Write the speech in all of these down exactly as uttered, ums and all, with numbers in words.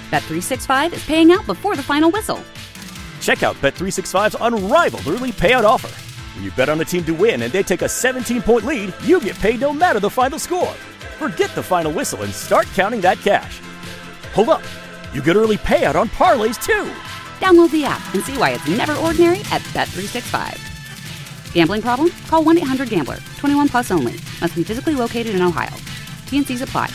Bet three sixty-five is paying out before the final whistle. Check out Bet three sixty-five's unrivaled early payout offer. When you bet on a team to win and they take a seventeen-point lead, you get paid no matter the final score. Forget the final whistle and start counting that cash. Hold up. You get early payout on parlays, too. Download the app and see why it's never ordinary at Bet three sixty-five. Gambling problem? Call one eight hundred gambler. twenty-one plus only. Must be physically located in Ohio. T N Cs apply.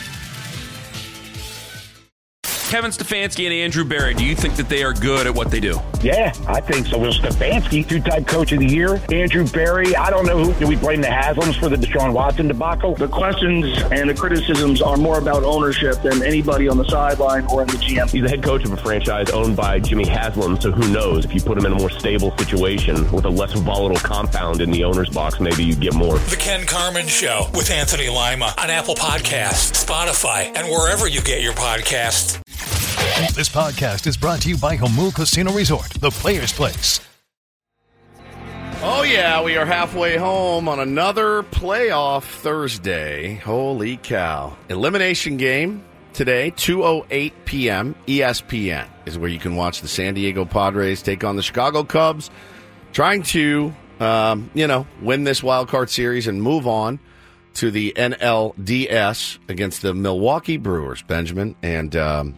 Kevin Stefanski and Andrew Berry, do you think that they are good at what they do? Yeah, I think so. Well, Stefanski, two-time coach of the year. Andrew Berry, I don't know who. Do we blame the Haslams for the Deshaun Watson debacle? The questions and the criticisms are more about ownership than anybody on the sideline or in the G M. He's the head coach of a franchise owned by Jimmy Haslam, so who knows? If you put him in a more stable situation with a less volatile compound in the owner's box, maybe you get more. The Ken Carman Show with Anthony Lima on Apple Podcasts, Spotify, and wherever you get your podcasts. This podcast is brought to you by Jamul Casino Resort, the Players Place. Oh, yeah, we are halfway home on another playoff Thursday. Holy cow. Elimination game today, two oh eight p.m. E S P N is where you can watch the San Diego Padres take on the Chicago Cubs, trying to, um, you know, win this wild card series and move on to the N L D S against the Milwaukee Brewers, Benjamin. And, um,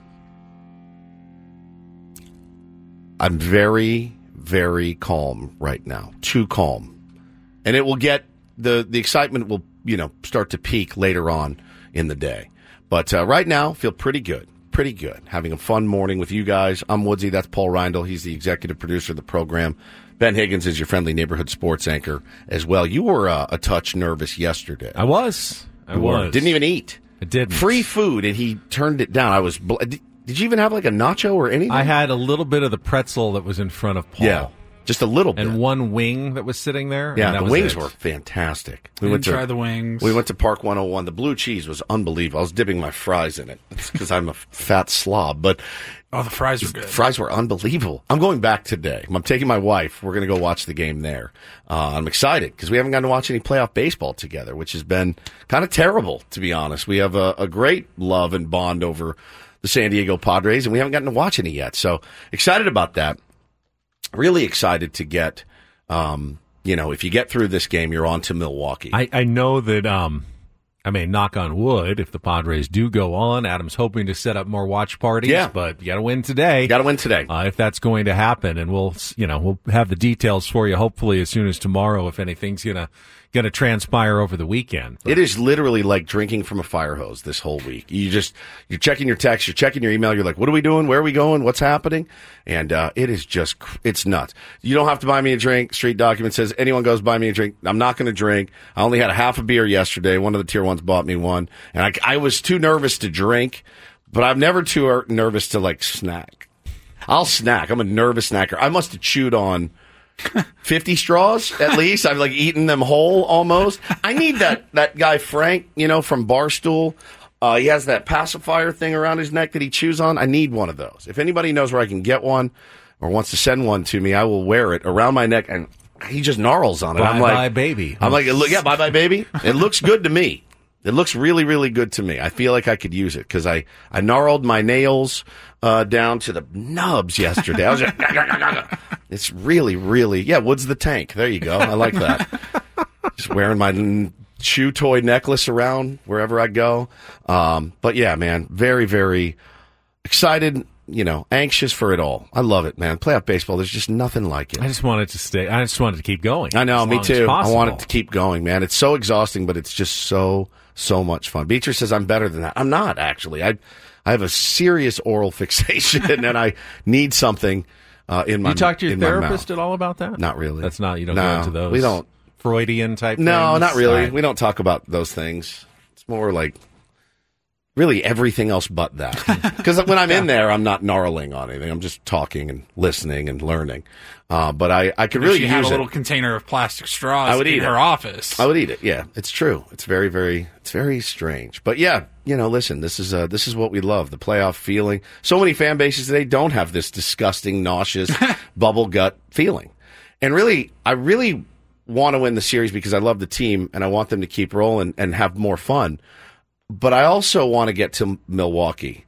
I'm very, very calm right now. Too calm. And it will get, the, the excitement will, you know, start to peak later on in the day. But uh, right now, feel pretty good. Pretty good. Having a fun morning with you guys. I'm Woodsy. That's Paul Reindl. He's the executive producer of the program. Ben Higgins is your friendly neighborhood sports anchor as well. You were uh, a touch nervous yesterday. I was. I you was. Were. Didn't even eat. I didn't. Free food, and he turned it down. I was... Bl- Did you even have like a nacho or anything? I had a little bit of the pretzel that was in front of Paul. Yeah, just a little bit. And one wing that was sitting there. Yeah, and that the was wings it. were fantastic. We went to try the wings. We went to Park one oh one. The blue cheese was unbelievable. I was dipping my fries in it because I'm a fat slob. But oh, the fries were good. Fries were unbelievable. I'm going back today. I'm taking my wife. We're going to go watch the game there. Uh, I'm excited because we haven't gotten to watch any playoff baseball together, which has been kind of terrible, to be honest. We have a, a great love and bond over the San Diego Padres, and we haven't gotten to watch any yet. So excited about that. Really excited to get, um, you know, if you get through this game, you're on to Milwaukee. I, I know that, um, I mean, knock on wood, if the Padres do go on, Adam's hoping to set up more watch parties, yeah. but you got to win today. You got to win today. Uh, if that's going to happen, and we'll, you know, we'll have the details for you hopefully as soon as tomorrow if anything's going to going to transpire over the weekend. But it is literally like drinking from a fire hose this whole week. You just, you're checking your text, you're checking your email, you're like, what are we doing? Where are we going? What's happening? And uh, it is just, it's nuts. You don't have to buy me a drink. Street document says anyone goes buy me a drink. I'm not going to drink. I only had a half a beer yesterday. One of the tier ones bought me one. And I, I was too nervous to drink, but I'm never too nervous to like snack. I'll snack. I'm a nervous snacker. I must have chewed on fifty straws at least. I've like eaten them whole almost. I need that that guy Frank, you know, from Barstool. Uh, he has that pacifier thing around his neck that he chews on. I need one of those. If anybody knows where I can get one or wants to send one to me, I will wear it around my neck, and he just gnarls on it. Bye I'm like, bye baby. I'm like, yeah, bye bye baby. It looks good to me. It looks really, really good to me. I feel like I could use it because I, I gnarled my nails uh, down to the nubs yesterday. I was just, it's really, really, yeah, Woods the Tank. There you go. I like that. Just wearing my chew toy necklace around wherever I go. Um, but yeah, man, very, very excited, you know, anxious for it all. I love it, man. Playoff baseball, there's just nothing like it. I just wanted to stay. I just wanted to keep going. I know, me too. I want it to keep going, man. It's so exhausting, but it's just so, so much fun. Beatrice says I'm better than that. I'm not, actually. I I have a serious oral fixation, and I need something uh, in my mouth. You talked to your therapist at all about that? Not really. That's not, you don't no, go into those we don't. Freudian type no, things? No, not really. Right. We don't talk about those things. It's more like really everything else but that. Because when I'm in there, I'm not gnarling on anything. I'm just talking and listening and learning. Uh, but I, I could if really she use had a it. little container of plastic straws I would in eat her it. office. I would eat it. Yeah, it's true. It's very, very, it's very strange. But yeah, you know, listen, this is uh, this is what we love, the playoff feeling. So many fan bases today don't have this disgusting, nauseous, bubble gut feeling. And really, I really want to win the series because I love the team and I want them to keep rolling and have more fun. But I also want to get to Milwaukee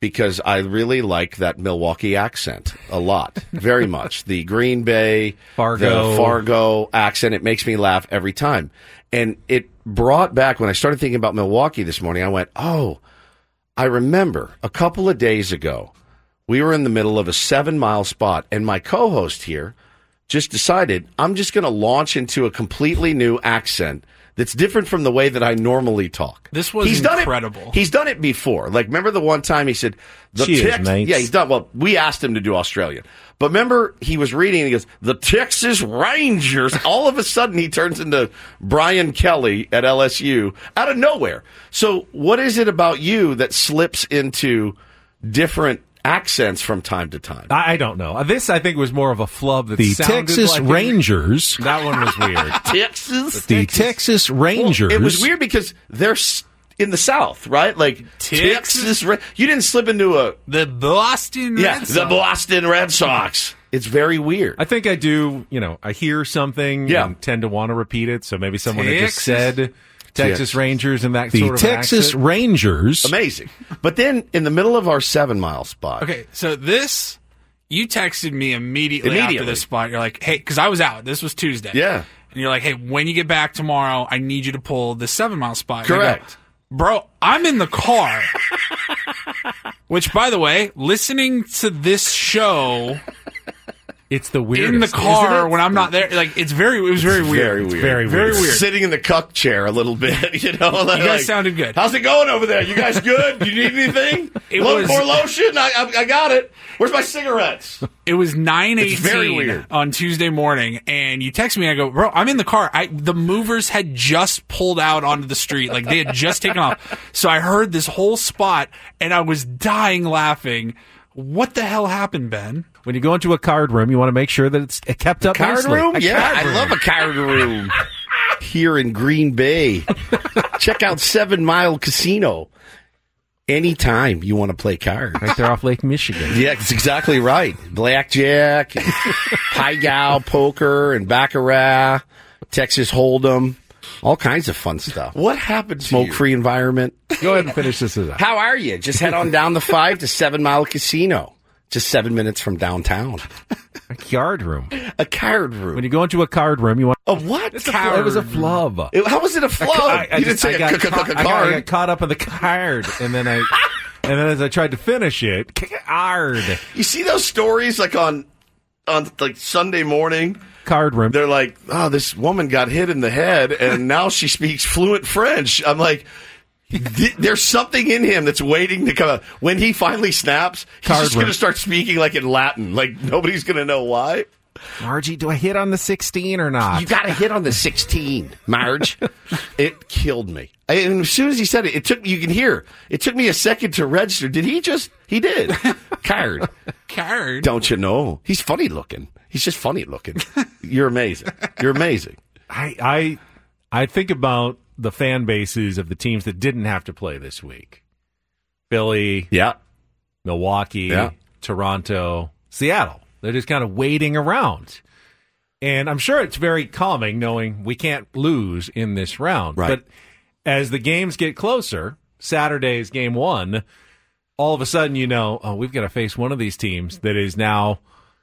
because I really like that Milwaukee accent a lot, very much. The Green Bay, Fargo. the Fargo accent, it makes me laugh every time. And it brought back, when I started thinking about Milwaukee this morning, I went, oh, I remember a couple of days ago, we were in the middle of a seven-mile spot, and my co-host here just decided, I'm just going to launch into a completely new accent that's different from the way that I normally talk. This was he's incredible. Done it, he's done it before. Like, remember the one time he said, the Cheers, Tex- mates. Yeah, he's done. Well, we asked him to do Australian. But remember, he was reading and he goes, the Texas Rangers. All of a sudden, he turns into Brian Kelly at L S U out of nowhere. So what is it about you that slips into different accents from time to time? I I don't know. This, I think, was more of a flub that The sounded Texas like Rangers. That one was weird. Texas? The Texas Rangers. Well, it was weird because they're s- in the South, right? Like, Texas? Texas. Ra- you didn't slip into a... The Boston Red Yeah, Sox. the Boston Red Sox. It's very weird. I think I do, you know, I hear something Yeah. and tend to want to repeat it. So maybe someone had just Texas? said Texas Texas. Rangers and that the sort of Texas accent. Rangers. Amazing. But then, in the middle of our seven-mile spot... Okay, so this, you texted me immediately, Immediately. after this spot. You're like, hey, because I was out. This was Tuesday. Yeah. And you're like, hey, when you get back tomorrow, I need you to pull the seven mile spot. And I go, Correct. Bro, I'm in the car. Which, by the way, listening to this show It's the weirdest. in the car isn't it? when I'm not there, like it's very, it was very weird. Very weird. very Very weird. weird. Sitting in the cuck chair a little bit, you know. Like, You guys sounded good. How's it going over there? You guys good? You need anything? It Lo- was- more lotion? I, I, I got it. Where's my cigarettes? It was nine It's very eighteen weird. on Tuesday morning, and you text me. And I go, bro, I'm in the car. I the movers had just pulled out onto the street, like they had just taken off. So I heard this whole spot, and I was dying laughing. What the hell happened, Ben? When you go into a card room, you want to make sure that it's kept up Card nicely. room? A Yeah, card I room. love a card room. Here in Green Bay. Check out Seven Mile Casino. Anytime you want to play cards. Right there off Lake Michigan. Yeah, that's exactly right. Blackjack, and Pai Gow, poker, and Baccarat, Texas Hold'em, all kinds of fun stuff. What happened to Smoke-free environment. Go ahead and finish this out. How are you? Just head on down the five to Seven Mile Casino. Just seven minutes from downtown. A card room. A card room. When you go into a card room, you want A what? It's a fl- it was a flub. It- how was it a flub? I, I you just- didn't say I a got c- c- caught- c- I got- I card. got caught up in the card, and then I, and then as I tried to finish it, card, You see those stories like on on like Sunday morning? card room. They're like, oh, this woman got hit in the head, and now she speaks fluent French. I'm like, th- there's something in him that's waiting to come out. When he finally snaps, he's Card just going room. to start speaking like in Latin. Like, nobody's going to know why. Margie, do I hit on the sixteen or not? You got to hit on the sixteen, Marge. It killed me. I, and as soon as he said it, it took you can hear. It took me a second to register. Did he just? He did. Card. Card. Don't you know? He's funny looking. He's just funny looking. You're amazing. You're amazing. I, I, I think about the fan bases of the teams that didn't have to play this week: Philly, Yeah. Milwaukee, Yeah. Toronto, Seattle. They're just kind of waiting around. And I'm sure it's very calming knowing we can't lose in this round. Right. But as the games get closer, Saturday's game one, all of a sudden you know, oh, we've got to face one of these teams that is now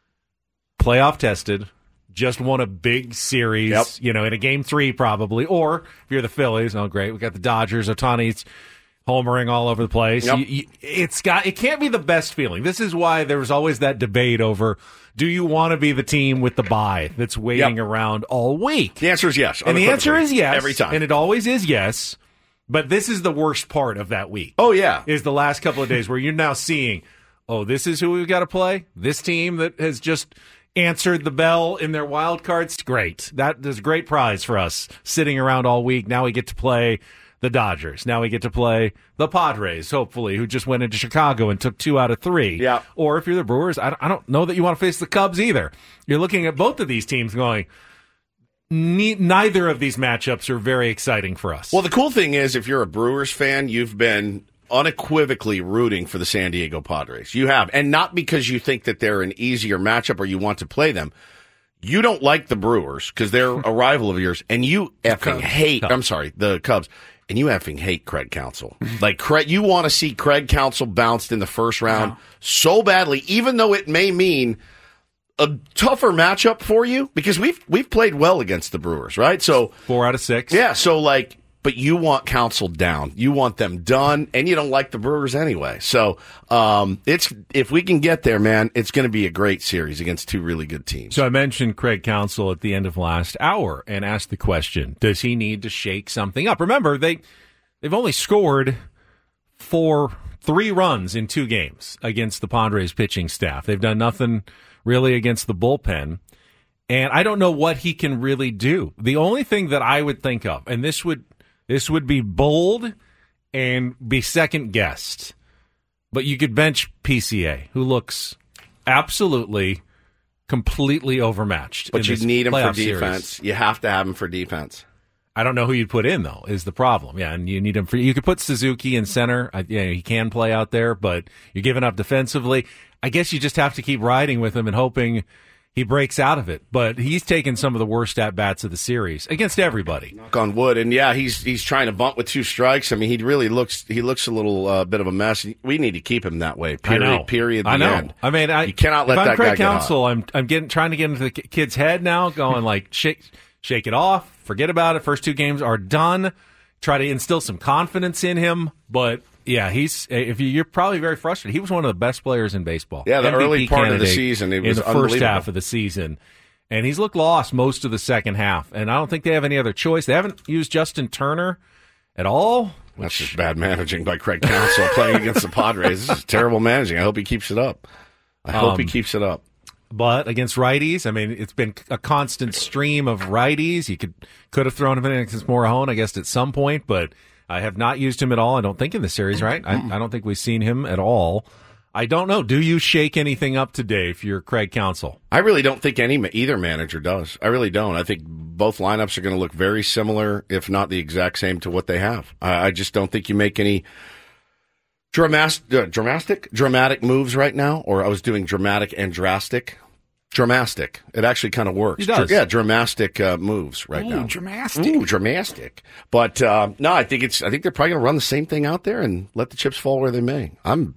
playoff tested, just won a big series, Yep. you know, in a game three probably. Or if you're the Phillies, oh, great, we got the Dodgers, Ohtani's homering all over the place. Yep. You, you, it's got it can't be the best feeling. This is why there was always that debate over: do you want to be the team with the bye that's waiting Yep. around all week? The answer is yes. And the answer is yes Every time. and it always is yes. But this is the worst part of that week. Oh, yeah. Is the last couple of days where you're now seeing, oh, this is who we've got to play. This team that has just answered the bell in their wild cards. Great. That is a great prize for us sitting around all week. Now we get to play the Dodgers. Now we get to play the Padres, hopefully, who just went into Chicago and took two out of three. Yeah. Or if you're the Brewers, I don't, I don't know that you want to face the Cubs either. You're looking at both of these teams going, ne- neither of these matchups are very exciting for us. Well, the cool thing is, if you're a Brewers fan, you've been unequivocally rooting for the San Diego Padres. You have. And not because you think that they're an easier matchup or you want to play them. You don't like the Brewers because they're a rival of yours, and you effing Cubs. hate, Cubs. I'm sorry, the Cubs. And you effing hate Craig Counsell. Like, Craig, you want to see Craig Counsell bounced in the first round wow. so badly, even though it may mean a tougher matchup for you, because we've we've played well against the Brewers, right? So four out of six. Yeah, so like, but you want Counsell down. You want them done, and you don't like the Brewers anyway. So um, it's if we can get there, man, it's going to be a great series against two really good teams. So I mentioned Craig Counsell at the end of last hour and asked the question, does he need to shake something up? Remember, they, they've only scored four, three runs in two games against the Padres pitching staff. They've done nothing really against the bullpen. And I don't know what he can really do. The only thing that I would think of, and this would this would be bold and be second guessed, but you could bench P C A, who looks absolutely, completely overmatched. But you need him for defense. Series. You have to have him for defense. I don't know who you'd put in, though, is the problem. Yeah, and you need him for. You could put Suzuki in center. I, you know, he can play out there, but you're giving up defensively. I guess you just have to keep riding with him and hoping he breaks out of it. But he's taken some of the worst at-bats of the series against everybody. Knock on wood. And, yeah, he's he's trying to bunt with two strikes. I mean, he really looks he looks a little uh, bit of a mess. We need to keep him that way, period. I know. Period, the I know. end. I mean, I, you cannot let if that I'm Craig guy Counsell, get I'm, I'm getting, trying to get into the kid's head now, going like, shake, shake it off, forget about it. First two games are done. Try to instill some confidence in him. But, yeah, he's if you, you're probably very frustrated. He was one of the best players in baseball. Yeah, the M V P early part of the candidate season, it was in the first half of the season. And he's looked lost most of the second half. And I don't think they have any other choice. They haven't used Justin Turner at all. That's just bad managing by Craig Counsell playing against the Padres. This is terrible managing. I hope he keeps it up. I hope Um, he keeps it up. But against righties, I mean, it's been a constant stream of righties. You could could have thrown him in against Morejon, I guess, at some point, but I have not used him at all. I don't think in the series, right? I, I don't think we've seen him at all. I don't know. Do you shake anything up today if you're Craig Counsell? I really don't think any either manager does. I really don't. I think both lineups are going to look very similar, if not the exact same, to what they have. I, I just don't think you make any dramatic, uh, dramatic, dramatic moves right now. Or I was doing dramatic and drastic. Dramatic. It actually kind of works. He does. Yeah, dramatic uh, moves right Ooh, now. dramatic. Ooh, dramatic. But uh, no, I think it's. I think they're probably going to run the same thing out there and let the chips fall where they may. I'm.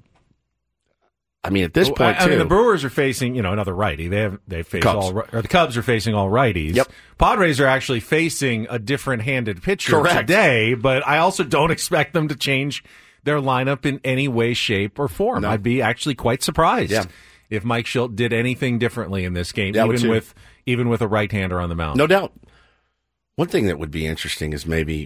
I mean, at this Well, point, I, I too, mean, the Brewers are facing, you know, another righty. They have they face Cubs. all, or the Cubs are facing all righties. Yep. Padres are actually facing a different-handed pitcher Correct. today, but I also don't expect them to change their lineup in any way, shape, or form. No. I'd be actually quite surprised Yeah. if Mike Schilt did anything differently in this game, Yeah, I would even too. with even with a right-hander on the mound. No doubt. One thing that would be interesting is maybe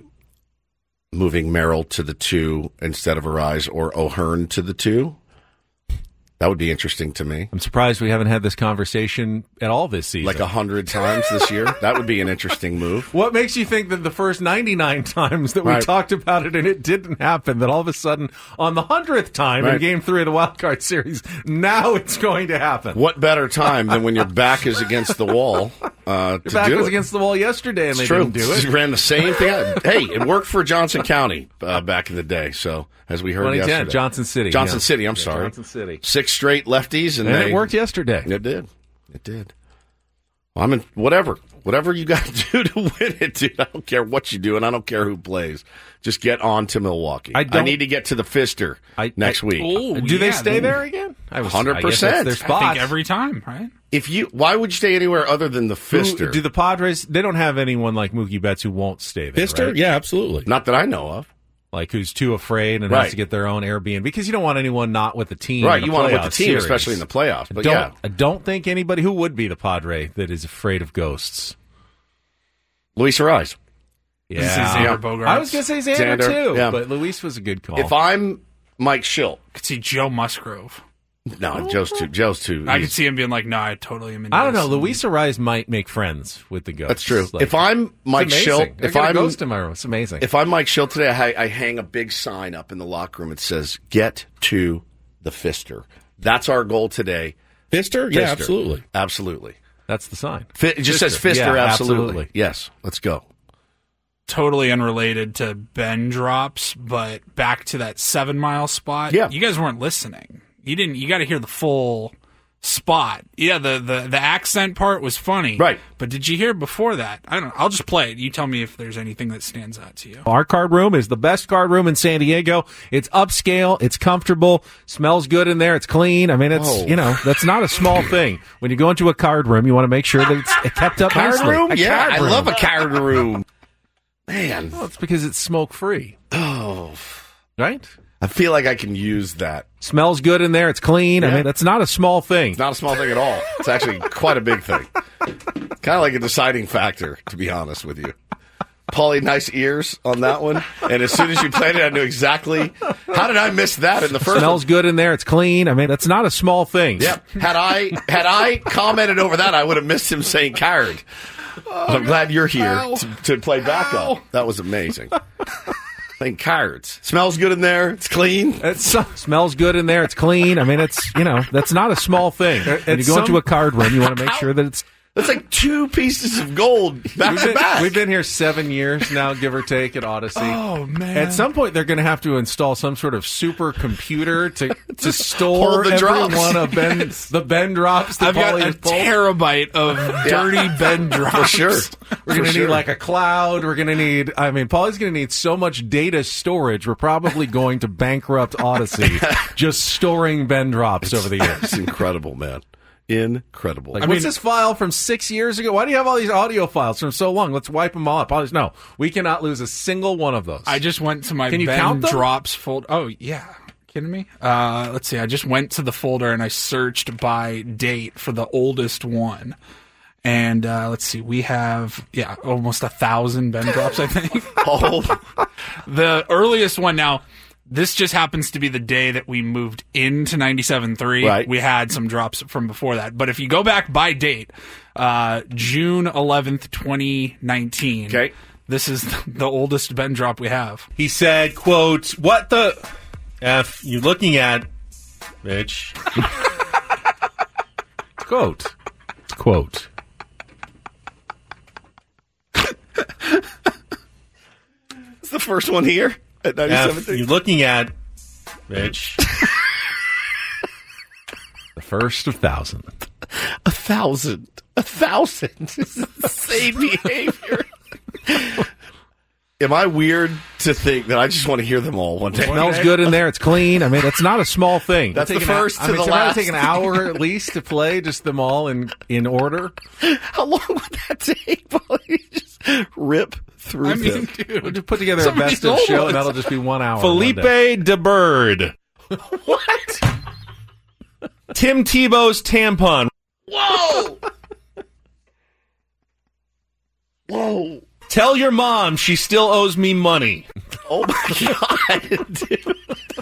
moving Merrill to the two instead of Arise, or O'Hearn to the two. That would be interesting to me. I'm surprised we haven't had this conversation at all this season. Like a hundred times this year. That would be an interesting move. What makes you think that the first ninety-nine times that we Right. talked about it and it didn't happen, that all of a sudden on the hundredth time in Right. Game Three of the Wild Card Series, now it's going to happen? What better time than when your back is against the wall uh, to Your back do was it? against the wall yesterday and It's they true. didn't do it. They ran the same thing. Hey, it worked for Johnson County uh, back in the day. So as we heard twenty ten, yesterday, Johnson City. Johnson yeah. City. I'm Yeah, sorry, Johnson City. Six straight lefties, and, And they, it worked yesterday. It did. It did. Well, I'm in whatever, whatever you got to do to win it, dude. I don't care what you do, and I don't care who plays. Just get on to Milwaukee. I I, don't- need to get to the Pfister I- next I- week. Oh, Do they yeah, stay they- there again? I was one hundred percent. I guess that's their spot. I think every time, right? If you, why would you stay anywhere other than the Who- Pfister? do the Padres? They don't have anyone like Mookie Betts who won't stay there. Pfister? right? Yeah, absolutely. Not that I know of. Like who's too afraid and Right. has to get their own Airbnb because you don't want anyone not with the team. Right, in you a want them with playoff the team, series. especially in the playoffs. But don't, yeah, I don't think anybody who would be the Padre that is afraid of ghosts. Luis Arise. Yeah, This is Xander Bogaerts. I was going to say Xander, Xander, too, yeah. but Luis was a good call. If I'm Mike Schilt, Could see Joe Musgrove. no, Joe's too. Joe's too. I could he's- see him being like, "No, I totally am." Into I don't know. this." Luis Arise might make friends with the ghosts. That's true. Like, if I'm Mike it's amazing. Schilt, I if got a I'm ghost in my room, it's amazing. If I'm Mike Schilt today, I, I hang a big sign up in the locker room. It says, "Get to the Pfister." That's our goal today. Pfister? Yeah, Pfister. absolutely. Absolutely. That's the sign. Fi- it just says Pfister, Yeah, absolutely. absolutely. Yes, let's go. Totally unrelated to Ben drops, but back to that seven mile spot. Yeah. You guys weren't listening. You didn't. You got to hear the full spot. Yeah, the, the, the accent part was funny. Right. But did you hear before that? I don't know. I'll just play it. You tell me if there's anything that stands out to you. Our card room is the best card room in San Diego. It's upscale. It's comfortable. Smells good in there. It's clean. I mean, it's, Oh. you know, that's not a small thing. When you go into a card room, you want to make sure that it's kept up Card nicely. room? A Yeah, card I room. love a card room. Man. Well, it's because it's smoke-free. Oh. Right? I feel like I can use that. Smells good in there. It's clean. I Yeah. mean, that's not a small thing. It's not a small thing at all. It's actually quite a big thing. Kind of like a deciding factor, to be honest with you. Paulie, nice ears on that one. And as soon as you played it, I knew exactly. How did I miss that in the first Smells one? good in there. It's clean. I mean, that's not a small thing. Yep. Had I had I commented over that, I would have missed him saying card. But I'm glad you're here to, to play backup. That was amazing. Playing cards. Smells good in there. It's clean. It smells good in there. It's clean. I mean, it's, you know, that's not a small thing. When you It's go into some- a card room, you want to make sure that it's... That's like two pieces of gold back we've to been, back. We've been here seven years now, give or take, at Odyssey. Oh, man. At some point, they're going to have to install some sort of super computer to to store Hold the every drops. one of Ben, Yes. the Ben drops that I've got Paulie a has pulled. terabyte of dirty Ben drops. For sure. We're going to For need sure. like a cloud. We're going to need, I mean, Paulie's going to need so much data storage. We're probably going to bankrupt Odyssey just storing Ben drops over the years. It's incredible, man. Incredible. Like, I what's mean- this file from six years ago? Why do you have all these audio files from so long? Let's wipe them all up. Paulie's, no, we cannot lose a single one of those. I just went to my Can you Ben count them? drops folder. Oh, yeah. Kidding me? Uh, let's see. I just went to the folder and I searched by date for the oldest one. And uh, let's see. We have, yeah, almost a thousand Ben drops, I think. Oh, The earliest one now, this just happens to be the day that we moved into ninety-seven point three. Right. We had some drops from before that. But if you go back by date, uh, June eleventh, twenty nineteen. Okay. This is the oldest Ben drop we have. He said, quote, what the F you looking at, bitch? Quote. Quote. it's the first one here at ninety-seven. F you looking at, bitch? The first of thousand. A thousand. A thousand. This is the same behavior. Am I weird to think that I just want to hear them all one day? Smells good in there. It's clean. I mean, that's not a small thing. That's It'll the take an first hou- to I mean, the so that'll last. take an hour at least to play, just them all in, in order. How long would that take? Paulie? Just rip through I mean, them. dude. We'll just put together Some a of these best of old show, ones. and that'll just be one hour. Felipe one day. DeBird. What? Tim Tebow's tampon. Whoa! Whoa! Tell your mom she still owes me money. Oh my god, dude.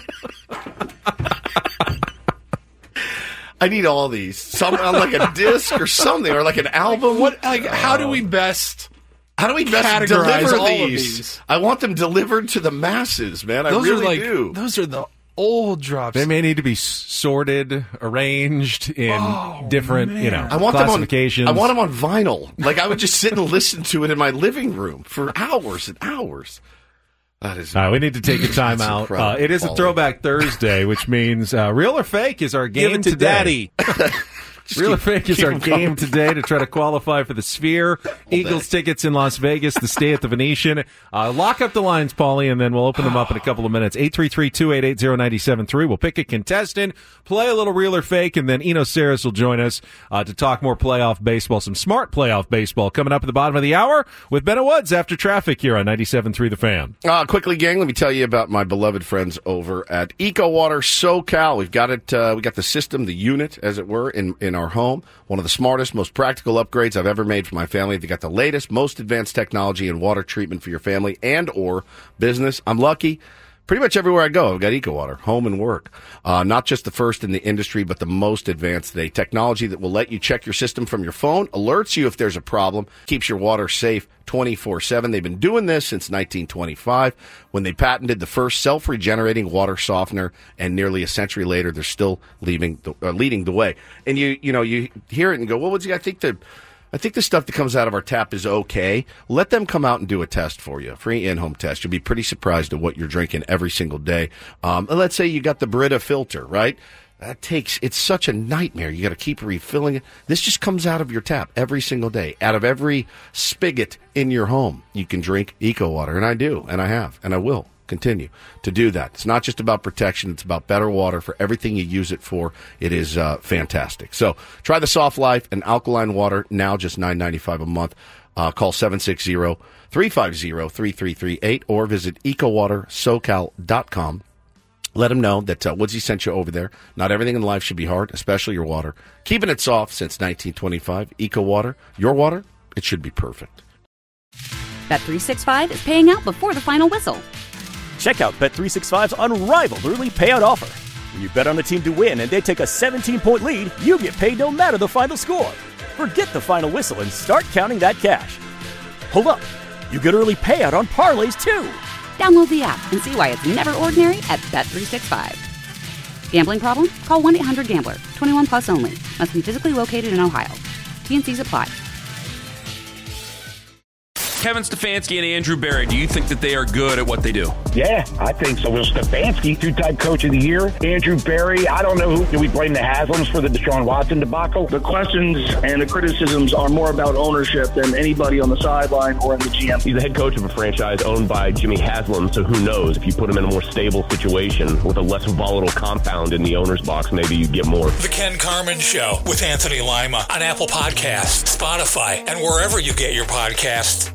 I need all these. Some on like a disc or something, or like an album. What? Like, how do we best? How do we best categorize deliver all of these? these? I want them delivered to the masses, man. I Those really are like do. those are the old drops. They may need to be s- sorted, arranged in Oh, different, you know, I want them on. classifications. I want them on vinyl. Like I would just sit and listen to it in my living room for hours and hours. That is. All right, we need to take a time That's out. incredible, Uh, it is a Paulie. Throwback Thursday, which means uh, real or fake is our game Give it to today. daddy. Real or keep- fake is keep our them game coming. today to try to qualify for the Sphere. Eagles tickets in Las Vegas to stay at the Venetian. Uh, lock up the lines, Paulie, and then we'll open them up in a couple of minutes. eight three three, two eight eight, zero nine seven three. We'll pick a contestant, play a little real or fake, and then Eno Saris will join us uh, to talk more playoff baseball, some smart playoff baseball coming up at the bottom of the hour with Bennett Woods after traffic here on ninety-seven point three The Fan. Uh, quickly, gang, let me tell you about my beloved friends over at EcoWater SoCal. We've got it. Uh, we got the system, the unit, as it were, in in our home. One of the smartest, most practical upgrades I've ever made for my family. They got the latest, most advanced technology in water treatment for your family and or business. I'm lucky. Pretty much everywhere I go, I've got EcoWater, home and work. Uh, not just the first in the industry, but the most advanced today. Technology that will let you check your system from your phone, alerts you if there's a problem, keeps your water safe twenty-four seven. They've been doing this since nineteen twenty-five when they patented the first self-regenerating water softener, and nearly a century later, they're still leaving the, uh, leading the way. And you, you know, you hear it and go, well, what's I think the I think the stuff that comes out of our tap is okay. Let them come out and do a test for you, a free in-home test. You'll be pretty surprised at what you're drinking every single day. Um, and let's say you got the Brita filter, right? that takes, it's such a nightmare. You got to keep refilling it. This just comes out of your tap every single day. Out of every spigot in your home, you can drink Eco Water. And I do, and I have, and I will continue to do that. It's not just about protection. It's about better water for everything you use it for. It is uh, fantastic. So try the Soft Life and alkaline water, now just nine ninety-five a month. Uh, call seven six zero, three five zero, three three three eight or visit eco water socal dot com. Let them know that uh, Woodsy sent you over there. Not everything in life should be hard, especially your water. Keeping it soft since nineteen twenty-five. Eco Water, your water, it should be perfect. Bet three sixty-five is paying out before the final whistle. Check out Bet three sixty-five's unrivaled early payout offer. When you bet on a team to win and they take a seventeen-point lead, you get paid no matter the final score. Forget the final whistle and start counting that cash. Hold up. You get early payout on parlays, too. Download the app and see why it's never ordinary at Bet three sixty-five. Gambling problem? Call one eight hundred gambler. twenty-one plus only. Must be physically located in Ohio. T N Cs apply. Kevin Stefanski and Andrew Berry, do you think that they are good at what they do? Yeah, I think so. Will Stefanski, two-time coach of the year. Andrew Berry, I don't know who. Do we blame the Haslams for the Deshaun Watson debacle? The questions and the criticisms are more about ownership than anybody on the sideline or in the G M. He's the head coach of a franchise owned by Jimmy Haslam, so who knows? If you put him in a more stable situation with a less volatile compound in the owner's box, maybe you get more. The Ken Carman Show with Anthony Lima on Apple Podcasts, Spotify, and wherever you get your podcasts.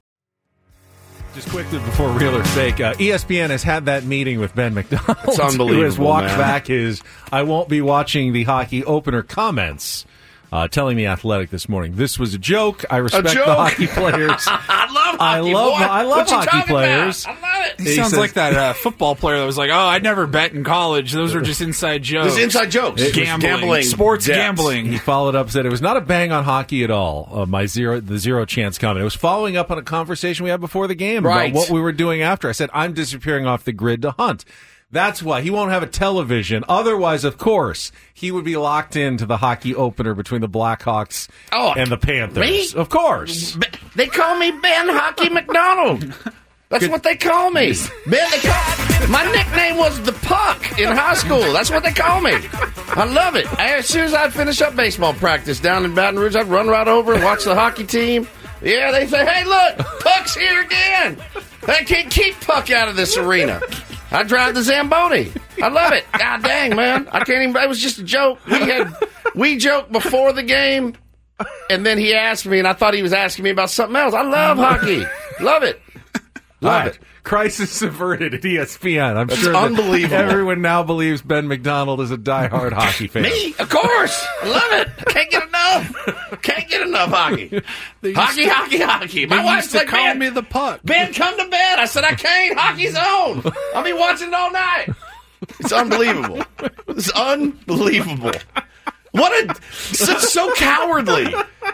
Just quickly before Real or Fake, uh, E S P N has had that meeting with Ben McDonald. It's unbelievable, who has walked man. back his I won't be watching the hockey opener comments, uh, telling The Athletic this morning. This was a joke. I respect joke? the hockey players. I love hockey, I love, boy. I love What you hockey talking players. about? I love it. He, He sounds says- like that uh, football player that was like, "Oh, I never bet in college. Those are just inside jokes." This is inside jokes. It was Gambling, gambling sports debts. gambling. He followed up, said it was not a bang on hockey at all. Uh, my zero, the zero chance comment. It was following up on a conversation we had before the game Right. about what we were doing after. I said I'm disappearing off the grid to hunt. That's why he won't have a television. Otherwise, of course, he would be locked into the hockey opener between the Blackhawks Oh, and the Panthers. me? Of course. They call me Ben Hockey McDonald. That's what they call me. Ben, they call my nickname was the Puck in high school. That's what they call me. I love it. As soon as I'd finish up baseball practice down in Baton Rouge, I'd run right over and watch the hockey team. Yeah, they say, "Hey, look, Puck's here again. They can't keep Puck out of this arena." I drive the Zamboni. I love it. God dang, man. I can't even, it was just a joke. We had, we joked before the game, and then he asked me, and I thought he was asking me about something else. I love hockey. Love it. Love All right. it. Crisis averted at E S P N. I'm That's sure that unbelievable. everyone now believes Ben McDonald is a diehard hockey fan. Me? Of course. I love it. I can't get enough. Can't get enough hockey. Hockey, to, hockey, hockey. My they wife's used to like, call "Ben, me the Puck." Ben, come to bed." I said, "I can't. Hockey's on. I'll be watching it all night." It's unbelievable. It's unbelievable. What a so, so cowardly.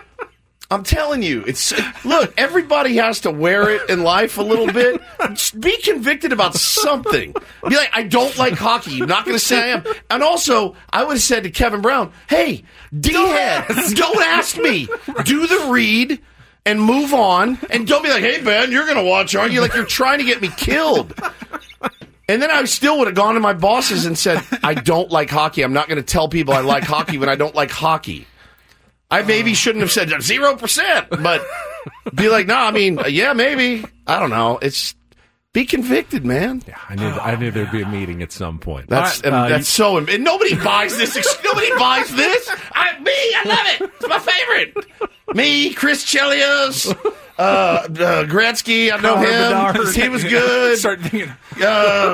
I'm telling you, it's look. Everybody has to wear it in life a little bit. Just be convicted about something. Be like, "I don't like hockey." I'm not going to say I am. And also, I would have said to Kevin Brown, "Hey, D-head, don't ask me. Do the read and move on, and don't be like, 'Hey, Ben, you're going to watch, aren't you?' Like you're trying to get me killed." And then I still would have gone to my bosses and said, "I don't like hockey. I'm not going to tell people I like hockey when I don't like hockey." I maybe shouldn't have said zero percent, but be like, "No, I mean, yeah, maybe." I don't know. It's be convicted, man. Yeah, I knew I knew there'd be a meeting at some point. That's All right, uh, that's so. And nobody buys this. Nobody buys this. I, me, I love it. It's my favorite. Me, Chris Chelios, uh, uh, Gretzky. I know him. Bedard. He was good. Start thinking, Uh,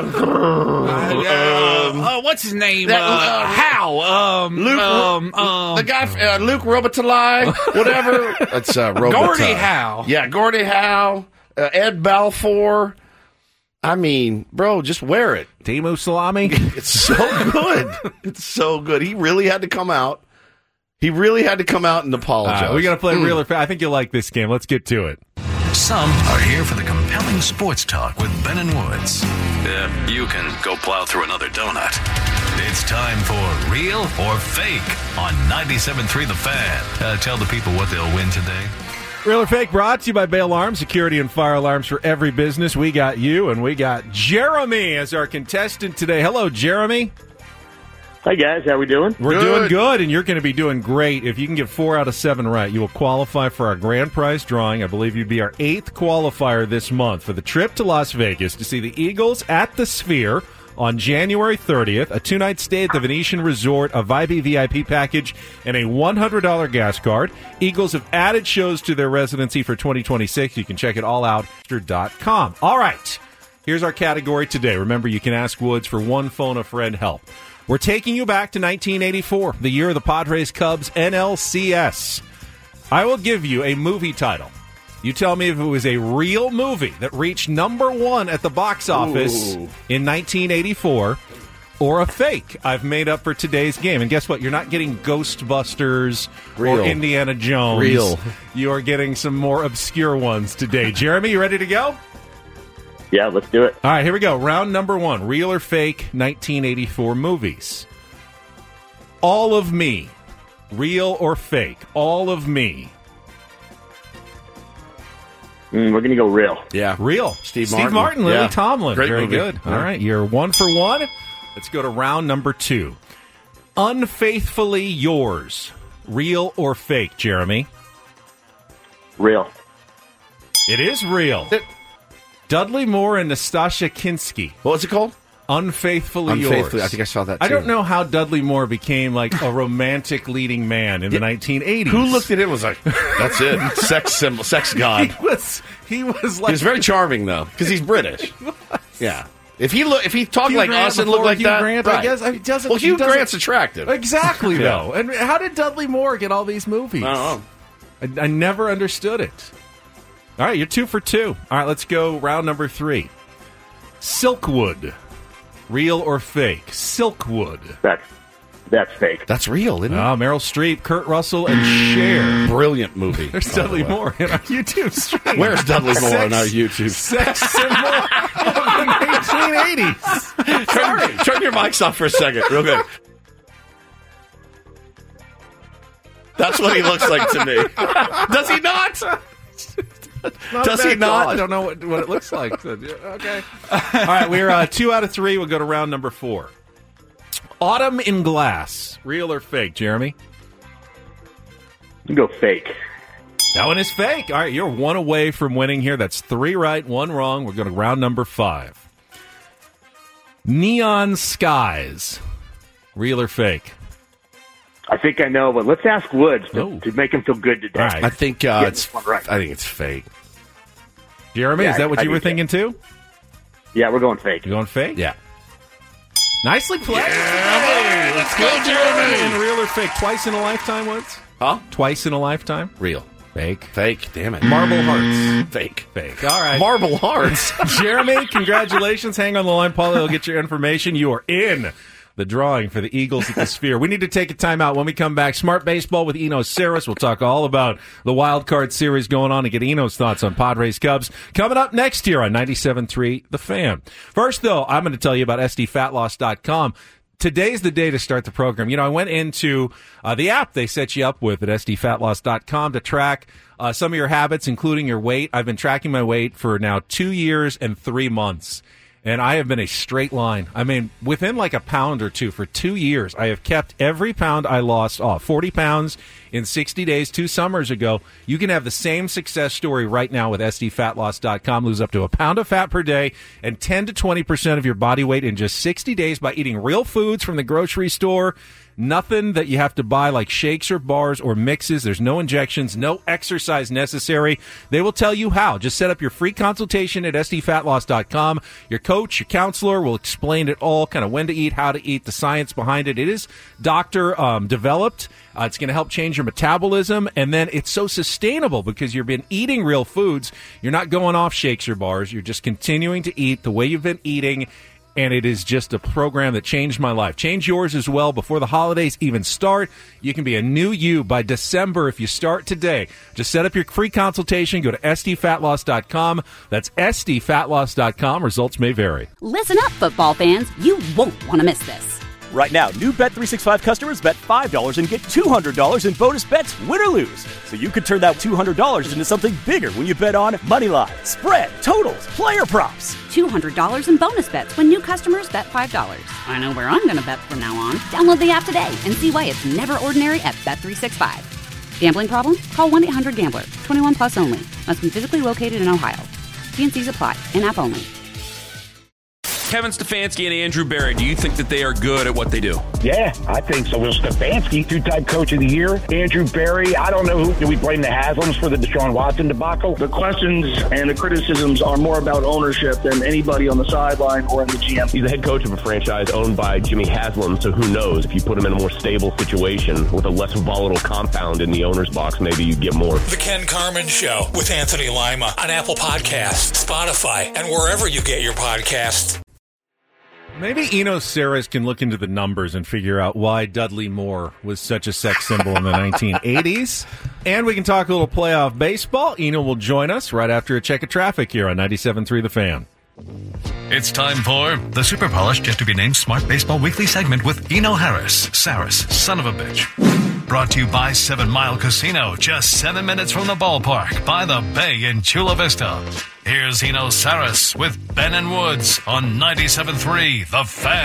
uh, um, uh, what's his name? that, uh, uh, How? Um, Luke, um, um, the guy, uh, Luke Robitaille, whatever. That's uh, Robitaille. Gordie Howe. Yeah, Gordie Howe, uh, Ed Balfour. I mean, bro, just wear it. Teemu Salami. It's so good. It's so good. He really had to come out. He really had to come out and apologize. Uh, we got to play Mm. Real or Fake. I think you'll like this game. Let's get to it. Some are here for the compelling sports talk with Ben and Woods. Yeah, you can go plow through another donut. It's time for Real or Fake on ninety-seven point three The Fan. Uh, tell the people what they'll win today. Real or Fake brought to you by Bay Alarm, security and fire alarms for every business. We got you, and we got Jeremy as our contestant today. Hello, Jeremy. Hi, guys. How we doing? We're good. doing good, and you're going to be doing great. If you can get four out of seven right, you will qualify for our grand prize drawing. I believe you'd be our eighth qualifier this month for the trip to Las Vegas to see the Eagles at the Sphere on January thirtieth, a two-night stay at the Venetian Resort, a Vibey V I P package, and a one hundred dollars gas card. Eagles have added shows to their residency for twenty twenty-six. You can check it all out at dot com. All right, here's our category today. Remember, you can ask Woods for one phone-a-friend help. We're taking you back to nineteen eighty-four, the year of the Padres-Cubs N L C S. I will give you a movie title. You tell me if it was a real movie that reached number one at the box office Ooh. in nineteen eighty-four, or a fake I've made up for today's game. And guess what? You're not getting Ghostbusters real. or Indiana Jones. Real. You are getting some more obscure ones today. Jeremy, you ready to go? Yeah, let's do it. All right, here we go. Round number one, real or fake nineteen eighty-four movies. All of Me, real or fake? All of Me. Mm, we're going to go real. Yeah. Real. Steve Steve Martin. Martin, Lily Yeah. Tomlin. Great Very movie. good. Yeah. All right, you're one for one. Let's go to round number two. Unfaithfully Yours, real or fake, Jeremy? Real. It is real. Dudley Moore and Nastassja Kinski. What was it called? Unfaithfully, Unfaithfully. Yours. I think I saw that, too. I don't know how Dudley Moore became like a romantic leading man in the nineteen eighties. Who looked at him and was like, that's it, sex symbol, sex god. He was, he was like... He was very charming, though, because he's British. Yeah. If he look, if he talked Hugh like Grant us and looked before like Hugh that, Grant, right. I guess. I mean, doesn't, well, Hugh he doesn't- Grant's attractive. Exactly, Yeah. though. And how did Dudley Moore get all these movies? I don't know. I, I never understood it. All right, you're two for two. All right, let's go round number three. Silkwood, real or fake? Silkwood. That's that's fake. That's real, isn't it? Oh, Meryl Streep, Kurt Russell, and Cher. Brilliant movie. There's by the Dudley way. Moore in our YouTube stream. Where's Dudley Moore Sex- on our YouTube? Sex symbol of the nineteen eighties. Turn, turn your mics off for a second, real good. That's what he looks like to me. Does he not? Not Does a he bad call. not? I don't know what, what it looks like. Okay. All right, we're uh, two out of three. We'll go to round number four. Autumn in Glass, real or fake, Jeremy? You go fake. That one is fake. All right, you're one away from winning here. That's three right, one wrong. We're going to round number five. Neon Skies, real or fake? I think I know, but let's ask Woods to, to make him feel good today. All right. I think uh, Get it's. this one right. I think it's fake. Jeremy, Yeah, is that what I you were do thinking too? Yeah, we're going fake. You going fake? Yeah. Nicely played. Hey, let's go, Jeremy. Jeremy. And real or fake? Twice in a lifetime, Woods? Huh? Twice in a lifetime? Real. Fake. Fake. Damn it. Marble Hearts. Fake. Fake. All right. Marble Hearts. Jeremy, congratulations. Hang on the line. Paulie will get your information. You are in the drawing for the Eagles at the Sphere. We need to take a timeout. When we come back, Smart Baseball with Eno Saris. We'll talk all about the wild card series going on and get Eno's thoughts on Padres Cubs. Coming up next here on ninety-seven point three The Fan. First, though, I'm going to tell you about S D fat loss dot com. Today's the day to start the program. You know, I went into uh, the app they set you up with at S D fat loss dot com to track uh, some of your habits, including your weight. I've been tracking my weight for now two years and three months. And I have been a straight line. I mean, within like a pound or two for two years, I have kept every pound I lost off. forty pounds in sixty days, two summers ago. You can have the same success story right now with S D fat loss dot com. Lose up to a pound of fat per day and ten to twenty percent of your body weight in just sixty days by eating real foods from the grocery store. Nothing that you have to buy like shakes or bars or mixes. There's no injections, no exercise necessary. They will tell you how. Just set up your free consultation at S D fat loss dot com. Your coach, your counselor will explain it all, kind of when to eat, how to eat, the science behind it. It is doctor um, developed. Uh, it's going to help change your metabolism, and then it's so sustainable because you've been eating real foods. You're not going off shakes or bars. You're just continuing to eat the way you've been eating. And it is just a program that changed my life. Change yours as well before the holidays even start. You can be a new you by December if you start today. Just set up your free consultation. Go to S D fat loss dot com. That's S D fat loss dot com. Results may vary. Listen up, football fans. You won't want to miss this. Right now, new Bet three sixty-five customers bet five dollars and get two hundred dollars in bonus bets, win or lose. So you could turn that two hundred dollars into something bigger when you bet on money line, spread, totals, player props. two hundred dollars in bonus bets when new customers bet five dollars. I know where I'm going to bet from now on. Download the app today and see why it's never ordinary at Bet three sixty-five. Gambling problem? Call one eight hundred gambler. twenty-one plus only. Must be physically located in Ohio. T N Cs apply. In-app only. Kevin Stefanski and Andrew Berry, do you think that they are good at what they do? Yeah, I think so. Will Stefanski, two-time coach of the year. Andrew Berry, I don't know who. Do we blame the Haslams for the Deshaun Watson debacle? The questions and the criticisms are more about ownership than anybody on the sideline or in the G M. He's the head coach of a franchise owned by Jimmy Haslam, so who knows? If you put him in a more stable situation with a less volatile compound in the owner's box, maybe you get more. The Ken Carman Show with Anthony Lima on Apple Podcasts, Spotify, and wherever you get your podcasts. Maybe Eno Saris can look into the numbers and figure out why Dudley Moore was such a sex symbol in the nineteen eighties. And we can talk a little playoff baseball. Eno will join us right after a check of traffic here on ninety-seven point three The Fan. It's time for the super polished, yet to be named Smart Baseball Weekly segment with Eno Harris, Saris, son of a bitch. Brought to you by Seven Mile Casino, just seven minutes from the ballpark by the bay in Chula Vista. Here's Eno Saris with Ben and Woods on ninety-seven point three The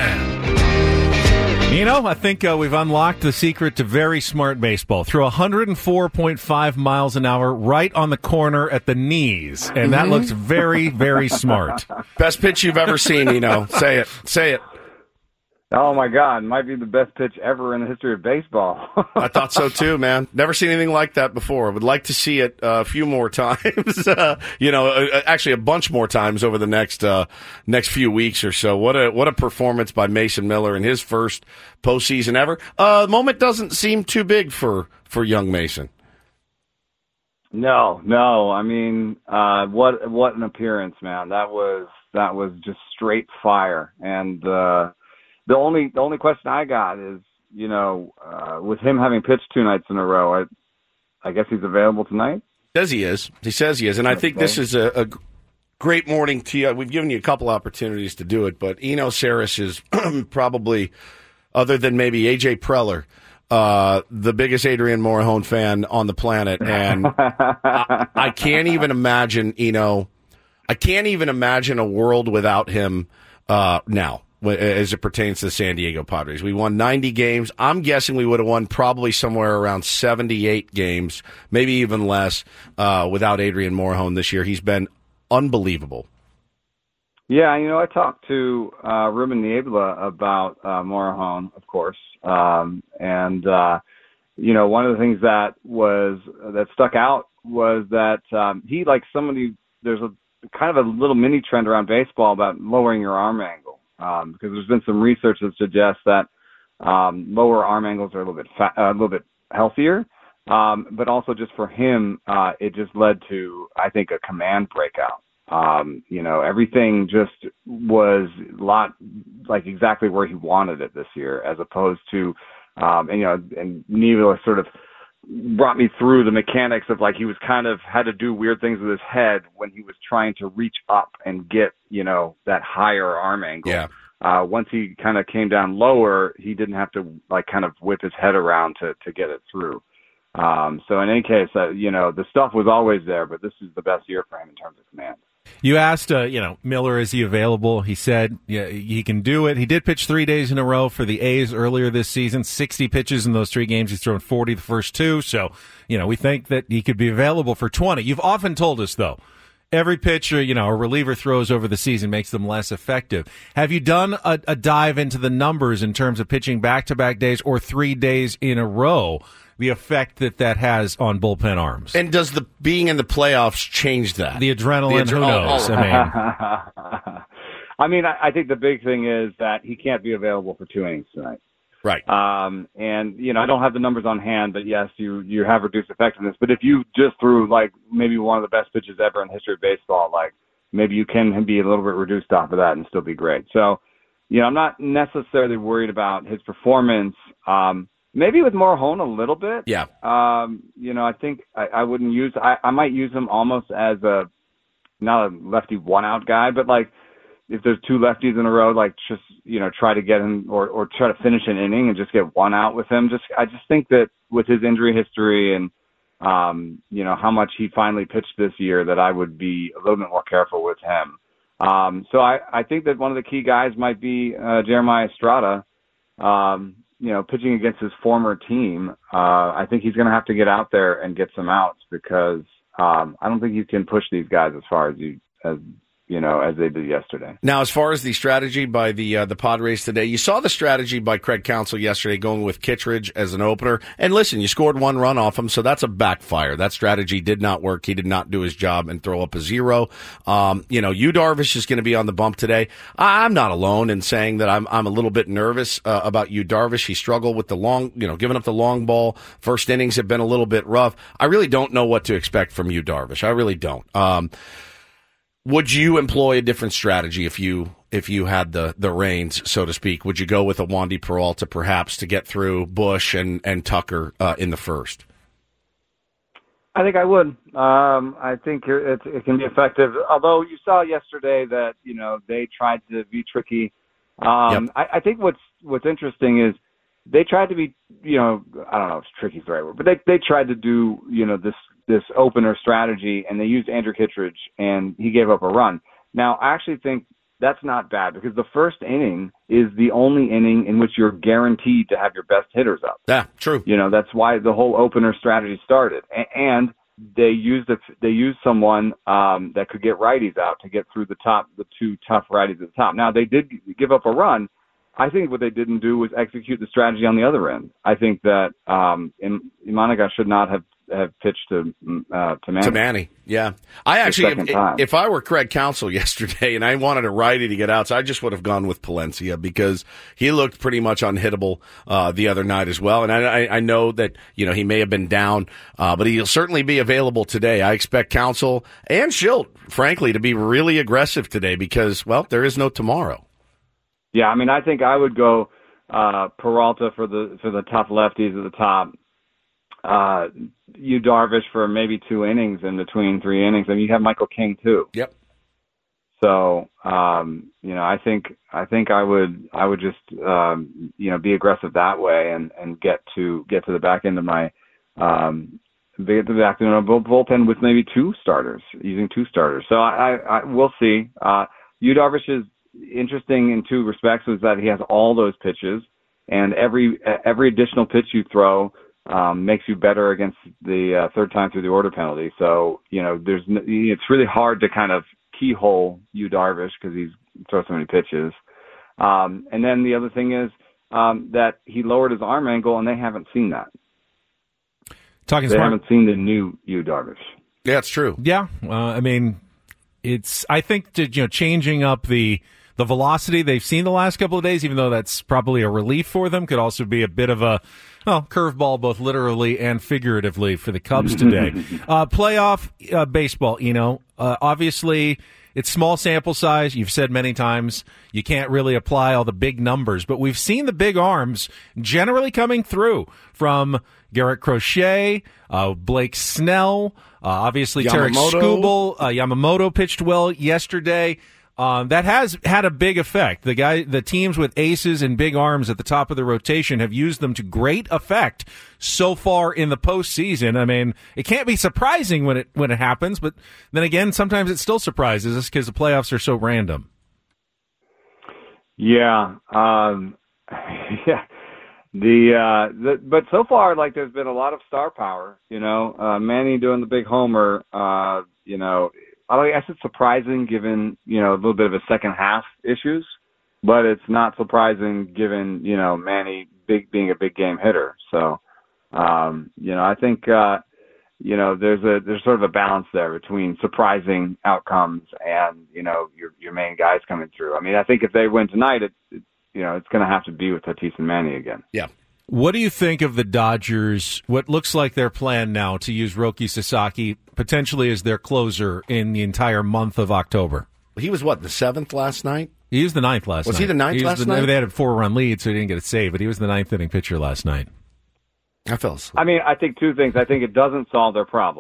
Fan. You know, I think uh, we've unlocked the secret to very smart baseball. Throw one hundred four point five miles an hour right on the corner at the knees, and that Mhm. looks very, very smart. Best pitch you've ever seen, Eno. Say it. Say it. Oh, my God. Might be the best pitch ever in the history of baseball. I thought so, too, man. Never seen anything like that before. Would like to see it uh, a few more times. uh, you know, uh, actually a bunch more times over the next uh, next few weeks or so. What a what a performance by Mason Miller in his first postseason ever. Uh, the moment doesn't seem too big for, for young Mason. No, no. I mean, uh, what what an appearance, man. That was that was just straight fire. And uh The only the only question I got is, you know, uh, with him having pitched two nights in a row, I, I guess he's available tonight? Says he is. He says he is. And I think this is a, a great morning to you. We've given you a couple opportunities to do it, but Eno Saris is probably, other than maybe A J Preller, uh, the biggest Adrian Morejon fan on the planet. And I, I can't even imagine, Eno, I can't even imagine a world without him uh, now. As it pertains to the San Diego Padres. We won ninety games. I'm guessing we would have won probably somewhere around seventy-eight games, maybe even less, uh, without Adrian Morejon this year. He's been unbelievable. Yeah, you know, I talked to uh, Ruben Niebla about uh, Morejon, of course, um, and uh, you know, one of the things that was that stuck out was that um, he, like somebody, there's a kind of a little mini trend around baseball about lowering your arm angle. Um, because there's been some research that suggests that um, lower arm angles are a little bit fa- uh, a little bit healthier, um, but also just for him, uh, it just led to, I think, a command breakout. Um, you know, everything just was a lot like exactly where he wanted it this year, as opposed to, um, and you know, and Neil sort of brought me through the mechanics of, like, he was kind of had to do weird things with his head when he was trying to reach up and get, you know, that higher arm angle. Yeah. Uh, once he kind of came down lower, he didn't have to, like, kind of whip his head around to, to get it through. Um, so in any case, uh, you know, the stuff was always there, but this is the best year for him in terms of command. You asked, uh, you know, Miller, is he available? He said, yeah, he can do it. He did pitch three days in a row for the A's earlier this season, sixty pitches in those three games. He's thrown forty the first two. So, you know, we think that he could be available for twenty. You've often told us, though, every pitcher, you know, a reliever throws over the season makes them less effective. Have you done a, a dive into the numbers in terms of pitching back-to-back days or three days in a row, the effect that that has on bullpen arms? And does the being in the playoffs change that? The adrenaline, The adre- who knows? oh, oh. I mean, I mean, I, I think the big thing is that he can't be available for two innings tonight. Right. Um, and, you know, I don't have the numbers on hand, but yes, you, you have reduced effectiveness. But if you just threw, like, maybe one of the best pitches ever in the history of baseball, like, maybe you can be a little bit reduced off of that and still be great. So, you know, I'm not necessarily worried about his performance. Um, maybe with Morejon a little bit. Yeah. Um, you know, I think I, I wouldn't use, I, I might use him almost as a, not a lefty one out guy, but like, if there's two lefties in a row, like just, you know, try to get him or, or try to finish an inning and just get one out with him. Just, I just think that with his injury history and, um, you know, how much he finally pitched this year, that I would be a little bit more careful with him. Um, so I, I think that one of the key guys might be uh, Jeremiah Estrada, um, you know, pitching against his former team. Uh, I think he's going to have to get out there and get some outs because um, I don't think you can push these guys as far as you as you know, as they did yesterday. Now, as far as the strategy by the uh, the Padres today, you saw the strategy by Craig Counsell yesterday going with Kittredge as an opener. And listen, you scored one run off him, so that's a backfire. That strategy did not work. He did not do his job and throw up a zero. Um, you know, Yu Darvish is going to be on the bump today. I'm not alone in saying that I'm I'm a little bit nervous uh, about Yu Darvish. He struggled with the long, you know, giving up the long ball. First innings have been a little bit rough. I really don't know what to expect from Yu Darvish. I really don't. Um, Would you employ a different strategy if you if you had the, the reins, so to speak? Would you go with a Wandy Peralta perhaps to get through Bush and, and Tucker uh, in the first? I think I would. Um, I think it, it can be effective. Although you saw yesterday that, you know, they tried to be tricky. Um, yep. I, I think what's what's interesting is they tried to be, you know, I don't know if tricky is the right word, but they they tried to do, you know, this this opener strategy, and they used Andrew Kittredge, and he gave up a run. Now, I actually think that's not bad because the first inning is the only inning in which you're guaranteed to have your best hitters up. Yeah, true. You know, that's why the whole opener strategy started. And they used a, they used someone um, that could get righties out to get through the top, the two tough righties at the top. Now, they did give up a run. I think what they didn't do was execute the strategy on the other end. I think that um, Imanaga should not have have pitched to uh, to Manny. To Manny, yeah. I actually, if, if I were Craig Counsell yesterday and I wanted a righty to get outs, I just would have gone with Palencia because he looked pretty much unhittable uh, the other night as well. And I, I know that, you know, he may have been down, uh, but he'll certainly be available today. I expect Counsell and Schilt, frankly, to be really aggressive today because, well, there is no tomorrow. Yeah, I mean, I think I would go uh, Peralta for the for the tough lefties at the top. Uh, Yu Darvish for maybe two innings in between three innings, and you have Michael King too. Yep. So, um, you know, I think I think I would I would just um, you know be aggressive that way and, and get to get to the back end of my um, get to the back end of my bullpen with maybe two starters using two starters. So I, I, I we'll see. Uh, Yu Darvish is interesting in two respects, is that he has all those pitches, and every every additional pitch you throw um, makes you better against the uh, third time through the order penalty. So, you know, there's it's really hard to kind of keyhole Yu Darvish because he's throws so many pitches. Um, and then the other thing is um, that he lowered his arm angle, and they haven't seen that. Talking they smart. haven't seen the new Yu Darvish. Yeah, it's true. Yeah, uh, I mean, it's I think to, you know changing up the. The velocity they've seen the last couple of days, even though that's probably a relief for them, could also be a bit of a well, curveball, both literally and figuratively, for the Cubs today. uh, playoff uh, baseball, you know, uh, obviously it's small sample size. You've said many times you can't really apply all the big numbers, but we've seen the big arms generally coming through from Garrett Crochet, uh, Blake Snell, uh, obviously Tarek Skubal, uh, Yamamoto pitched well yesterday. Um, that has had a big effect. The guy, the teams with aces and big arms at the top of the rotation have used them to great effect so far in the postseason. I mean, it can't be surprising when it when it happens, but then again, sometimes it still surprises us because the playoffs are so random. Yeah, um, yeah. The, uh, the but so far, like, there's been a lot of star power. You know, uh, Manny doing the big homer. Uh, you know. I guess it's surprising given, you know, a little bit of a second half issues, but it's not surprising given, you know, Manny big being a big game hitter. So, um, you know, I think, uh, you know, there's a, there's sort of a balance there between surprising outcomes and, you know, your, your main guys coming through. I mean, I think if they win tonight, it, it you know, it's going to have to be with Tatis and Manny again. Yeah. What do you think of the Dodgers, what looks like their plan now to use Roki Sasaki potentially as their closer in the entire month of October? He was, what, the seventh last night? He was the ninth last was night. Was he the ninth he last the, night? They had a four-run lead, so he didn't get a save, but he was the ninth-inning pitcher last night. I fell asleep. I mean, I think two things. I think it doesn't solve their problem.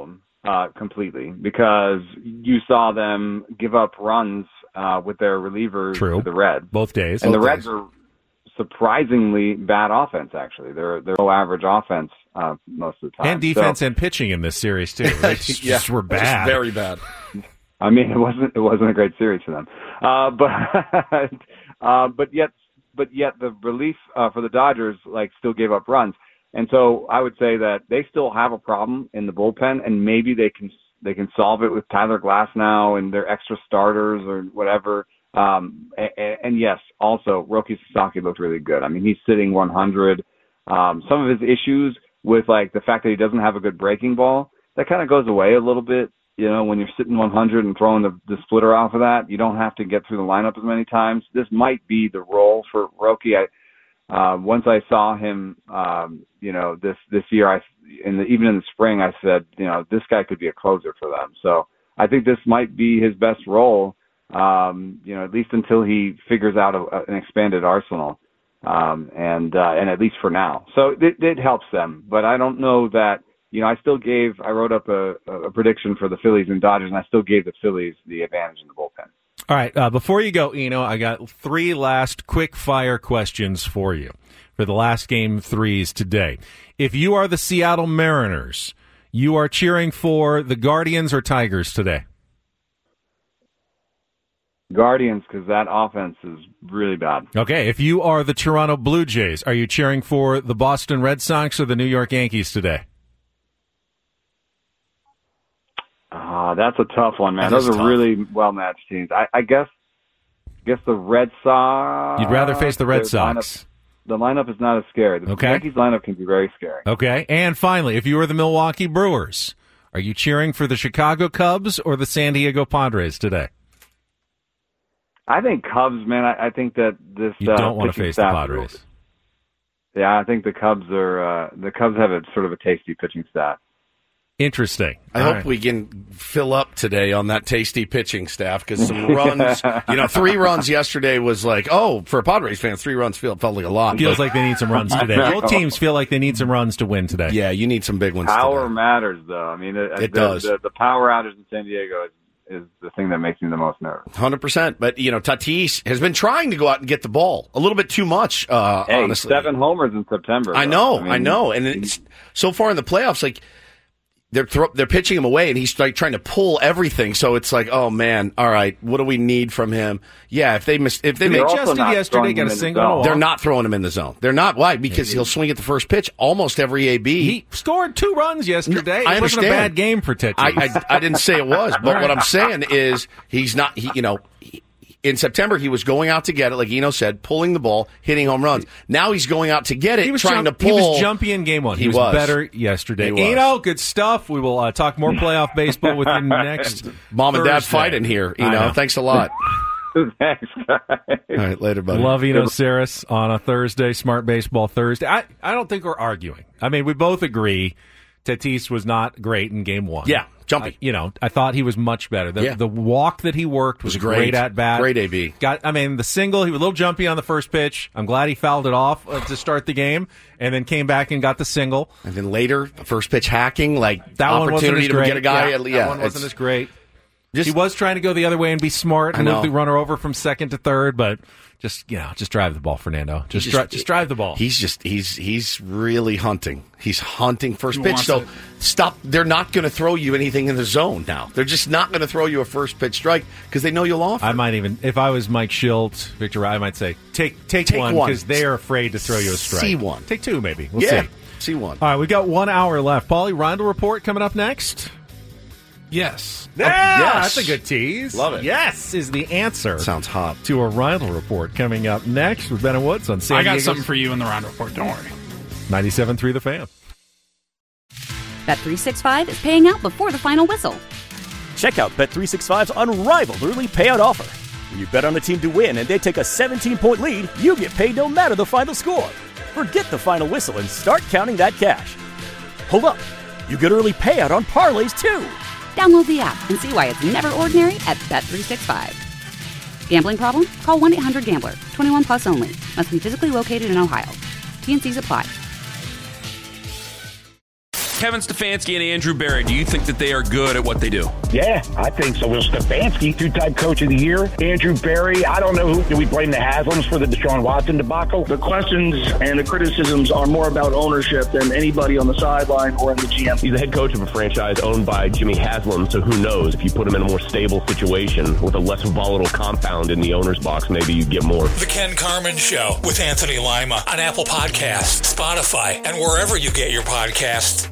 uh, completely because you saw them give up runs uh, with their relievers True. to the Reds. Both days. And Both the Reds days. are surprisingly bad offense, actually. They're they're low average offense uh, most of the time. And defense So, and pitching in this series, too. They just, Yeah, just were just bad. very bad. I mean, it wasn't it wasn't a great series for them, uh, but uh, but yet but yet the relief uh, for the Dodgers like still gave up runs, and so I would say that they still have a problem in the bullpen, and maybe they can they can solve it with Tyler Glass now and their extra starters or whatever. Um, and, and yes, also Roki Sasaki looked really good. I mean, he's sitting one hundred. Um, some of his issues with like the fact that he doesn't have a good breaking ball, that kind of goes away a little bit. You know, when you're sitting one hundred and throwing the, the splitter off of that, you don't have to get through the lineup as many times. This might be the role for Roki. I, uh, once I saw him, um, you know, this, this year, I, in the, even in the spring, I said, you know, this guy could be a closer for them. So I think this might be his best role, um, you know, at least until he figures out a, a, an expanded arsenal. Um, and, uh, and at least for now. So it, it helps them, but I don't know that, you know, I still gave, I wrote up a, a prediction for the Phillies and Dodgers, and I still gave the Phillies the advantage in the bullpen. All right. Uh, before you go, Eno, I got three last quick-fire questions for you for the last game threes today. If you are the Seattle Mariners, you are cheering for the Guardians or Tigers today? Guardians, because that offense is really bad. Okay. If you are the Toronto Blue Jays, are you cheering for the Boston Red Sox or the New York Yankees today? Uh, that's a tough one, man. That is Those are tough. really well-matched teams. I, I guess guess the Red Sox... You'd rather face the Red their Sox. Lineup, the lineup is not as scary. The Okay. Yankees lineup can be very scary. Okay. And finally, if you were the Milwaukee Brewers, are you cheering for the Chicago Cubs or the San Diego Padres today? I think Cubs, man. I, I think that this You uh, don't want to pitching face the staff- Padres. Yeah, I think the Cubs are uh, the Cubs have a sort of a tasty pitching staff. Interesting. I All hope right. we can fill up today on that tasty pitching staff because some runs, you know, three runs yesterday was like, oh, for a Padres fan, three runs feel, felt like a lot. Feels but- like they need some runs today. Both teams feel like they need some runs to win today. Yeah, you need some big ones Power today. matters, though. I mean, it, It the, does. The, the power outage in San Diego is, is the thing that makes me the most nervous. one hundred percent. But, you know, Tatis has been trying to go out and get the ball a little bit too much, uh, Hey, honestly. seven homers in September. I though. know, I, mean, know. And it's, so far in the playoffs, like, they're throw, they're pitching him away, and he's like trying to pull everything. So it's like, oh man, all right, what do we need from him? Yeah, if they miss, if they They make, adjusted yesterday, got a single and a walk. they're not throwing him in the zone. They're not. Why? Because he'll swing at the first pitch almost every A B. He scored two runs yesterday. I It wasn't a understand. bad game for Tatis. I, I, I didn't say it was, but what I'm saying is he's not. He, you know, he, in September he was going out to get it, like Eno said, pulling the ball, hitting home runs. Now he's going out to get it, He was trying jump- to pull. He was jumpy in game one. He, He was, was. better yesterday. He was. Eno, good stuff. We will uh, talk more playoff baseball with you next Mom and Dad Thursday. fighting here. You I know, know. thanks a lot. Thanks, guys. All right, later, buddy. Love Eno Saris on a Thursday, Smart Baseball Thursday. I, I don't think we're arguing. I mean, we both agree Tatis was not great in game one. Yeah, jumpy. I, you know, I thought he was much better. The, Yeah. the walk that he worked was, Was great. great. at bat. Great A B. Got, I mean, the single, he was a little jumpy on the first pitch. I'm glad he fouled it off uh, to start the game and then came back and got the single. And then later, the first pitch hacking, like That one wasn't opportunity as to great. get a guy. Yeah, Yeah, that one wasn't it's- as great. Just- he was trying to go the other way and be smart and I move know. the runner over from second to third, but just, you know, just drive the ball, Fernando. Just, Just- dri- just drive the ball. He's just he's he's really hunting. He's hunting first He pitch. wants So it. stop. They're not going to throw you anything in the zone now. They're just not going to throw you a first pitch strike because they know you'll offer. I might even, if I was Mike Schilt, Victor, I might say take take, Take one one. because they are afraid to throw you a strike. See one. Take two, maybe. We'll yeah, see. see one. All right, we've got one hour left. Paulie, Rondell report coming up next. Yes. Yeah, yes. that's a good tease. Love it. Yes is the answer Sounds hot. to a Rondell report coming up next with Ben and Woods on San I got Diego's something for you in the round report. Don't worry. ninety-seven point three The Fan. Bet three sixty-five is paying out before the final whistle. Check out Bet three sixty-five's unrivaled early payout offer. When you bet on a team to win and they take a seventeen-point lead, you get paid no matter the final score. Forget the final whistle and start counting that cash. Hold up. You get early payout on parlays, too. Download the app and see why it's never ordinary at Bet three sixty-five. Gambling problem? Call one eight hundred gambler. twenty-one plus only. Must be physically located in Ohio. T and C's apply. Kevin Stefanski and Andrew Berry, do you think that they are good at what they do? Yeah, I think so. Will Stefanski, two-time coach of the year. Andrew Berry, I don't know who. Do we blame the Haslams for the Deshaun Watson debacle? The questions and the criticisms are more about ownership than anybody on the sideline or in the G M. He's the head coach of a franchise owned by Jimmy Haslam, so who knows? If you put him in a more stable situation with a less volatile compound in the owner's box, maybe you get more. The Ken Carman Show with Anthony Lima on Apple Podcasts, Spotify, and wherever you get your podcasts.